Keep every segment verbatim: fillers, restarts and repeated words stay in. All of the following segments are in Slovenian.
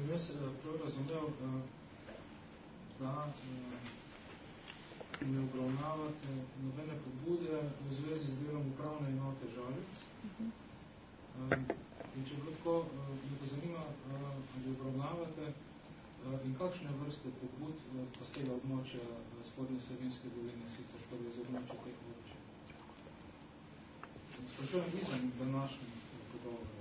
sem jaz prav razumel, da ne obravnavate nobene pobude v zvezi z delom upravne enote Žalec. In če tako me pa zanima, ali obravnavate in kakšne vrste pobud pa z tega območja Spodnje Savinjske doline, sicer torej z območja teh občin. Sprašujem izem današnjih pogovorov.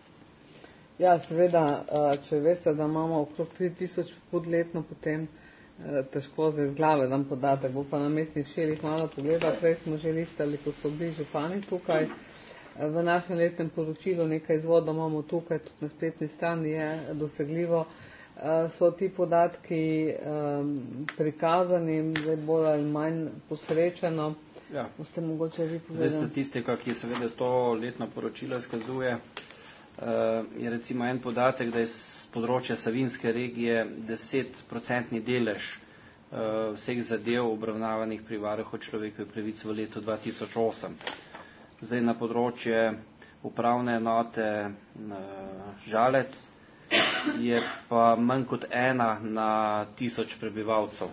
Ja, seveda, če veste, da imamo okrog tri tisoč pobud letno, potem težko zdaj z glave dam podatek, bo pa na mestnih šelih malo pogleda, prej smo že listali, ko so bili župani tukaj. V našem letnem poročilu nekaj izvoda imamo tukaj, tudi na spletni strani je dosegljivo. So ti podatki prikazani, zdaj bolj ali manj posrečeno. Ja. Boste mogoče vi povedali? Zdaj statistika, ki seveda to letno poročilo izkazuje, je recimo en podatek, da je z področja Savinjske regije desetprocentni delež vseh zadev obravnavanih pri varuhu človekovih pravic v letu dva tisoč osem. Zdaj na področje upravne enote Žalec je pa manj kot ena na tisoč prebivalcev.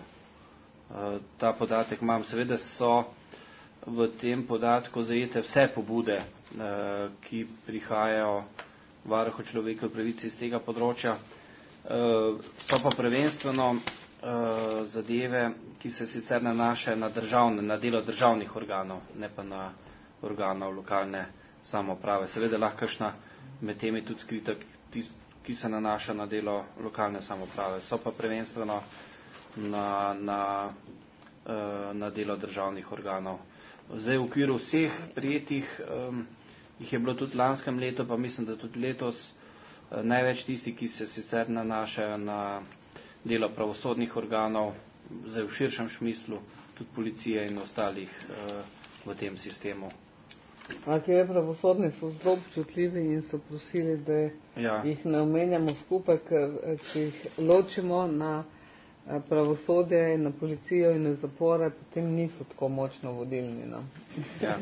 Ta podatek imam. Seveda so v tem podatku zajete vse pobude, ki prihajajo varuhu človekovih pravic iz tega področja. So pa prvenstveno zadeve, ki se sicer nanašajo na, državne, na delo državnih organov, ne pa na organov lokalne samouprave. Seveda lahko kakšna med temi tudi skrita, ki se nanaša na delo lokalne samouprave. So pa prvenstveno na, na, na delo državnih organov. Zdaj v okviru vseh prijetih um, jih je bilo tudi lanskem letu, pa mislim, da tudi letos največ tisti, ki se sicer nanašajo na delo pravosodnih organov, zdaj v širšem smislu, tudi policije in ostalih uh, v tem sistemu. Ker je pravosodni so zelo občutljivi in so prosili, da ja. jih ne omenjamo skupaj, ker če jih ločimo na pravosodje in na policijo in na zapore, potem niso tako močno vodilni. No? Ja.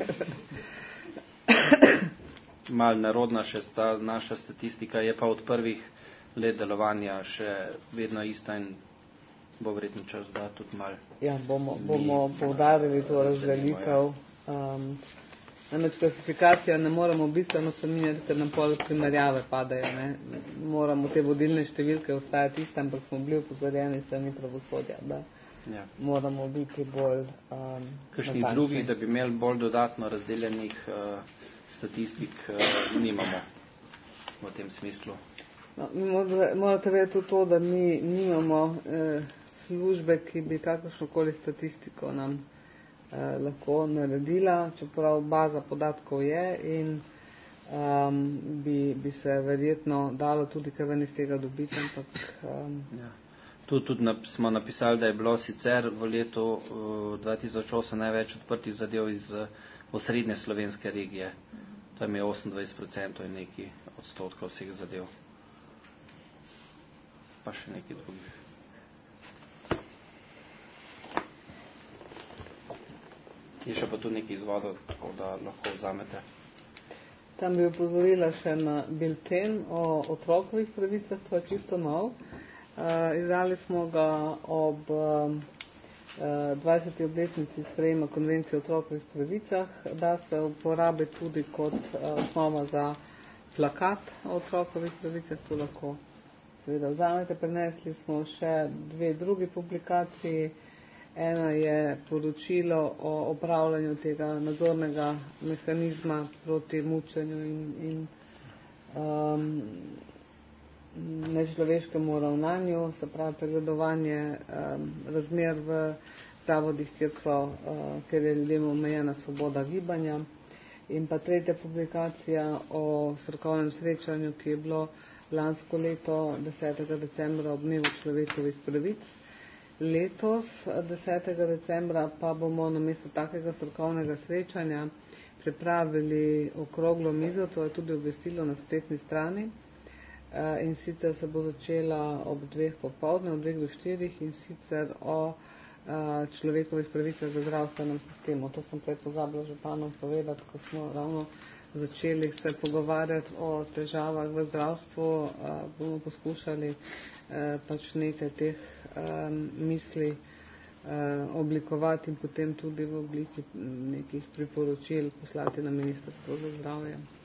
Mal narodna še sta, naša statistika je pa od prvih let delovanja še vedno ista in bo verjetno čas, da tudi mal. Ja, bomo, bomo poudarili to razdelitev. Um, namreč klasifikacijo ne moramo bistveno spreminjati, ker nam pol primerjave padajo. Ne? Moramo te vodilne številke ostajati iste, ampak smo bili upozorjeni strani pravosodja, da ja. moramo biti bolj um, kakšni drugi, da bi imeli bolj dodatno razdeljenih uh, statistik uh, nimamo v tem smislu. No, morate vedeti tudi to, da mi nimamo eh, službe, ki bi kakršnokoli statistiko nam eh, lahko naredila, čeprav baza podatkov je in um, bi, bi se verjetno dalo tudi kaj ven iz tega dobiti, ampak um, ja. Tu tudi nap, smo napisali, da je bilo sicer v letu uh, dva tisoč osem največ odprtih zadev iz uh, osrednje slovenske regije. Tam je osemindvajset procentov in neki odstotkov vseh zadev. Pa še nekaj drugih. Je še pa tu nekaj izvodov, tako da lahko vzamete. Tam bi upozorila še na bilten o otrokovih pravicah, to je čisto nov. Uh, izdali smo ga ob uh, dvajseti obletnici sprejema konvencije o otrokovih pravicah, da se uporabi tudi kot uh, osnova za plakat o otrokovih pravicah, to lahko seveda vzamete. Prenesli smo še dve drugi publikaciji. Ena je poročilo o opravljanju tega nadzornega mehanizma proti mučenju in, in um, nečloveškemu ravnanju, se pravi pregledovanje um, razmer v zavodih, kjer, so, uh, kjer je ljudem omejena svoboda gibanja. In pa tretja publikacija o strokovnem srečanju, ki je bilo lansko leto desetega decembra ob dnevu človekovih pravic. Letos, desetega decembra, pa bomo namesto takega strokovnega srečanja pripravili okroglo mizo, to je tudi obvestilo na spletni strani, in sicer se bo začela ob dveh popoldne, od dveh do štirih, in sicer o človekovih pravicah v zdravstvenem sistemu. To sem prej pozabila županom povedati, ko smo ravno začeli se pogovarjati o težavah v zdravstvu, bomo poskušali pač nekaj teh misli oblikovati in potem tudi v obliki nekih priporočil poslati na Ministrstvo za zdravje.